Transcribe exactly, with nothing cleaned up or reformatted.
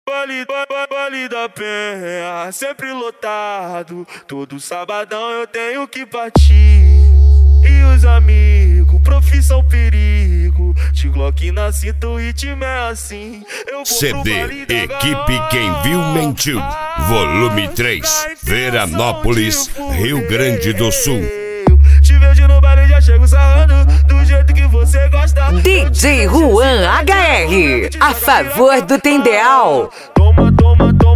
Baile, baile, baile da Penha, sempre lotado. Todo sabadão eu tenho que partir. E os amigos, profissão perigo. De Glock na cinta, o ritmo é assim. Eu vou C pro D baile da Equipe Quem Viu Mentiu, volume três, Veranópolis, Rio Grande do Sul. Te vejo no baile, já chego sarrando do jeito que você gosta. D J Juan H R, a favor do Tendeal. Toma, toma, toma.